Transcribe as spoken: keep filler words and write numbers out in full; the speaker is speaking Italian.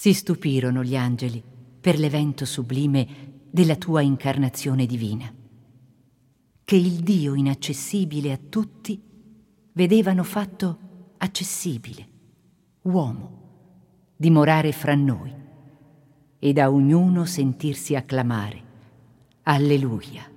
Si stupirono gli angeli per l'evento sublime della tua incarnazione divina, che il Dio inaccessibile a tutti vedevano fatto accessibile, uomo, dimorare fra noi e da ognuno sentirsi acclamare Alleluia.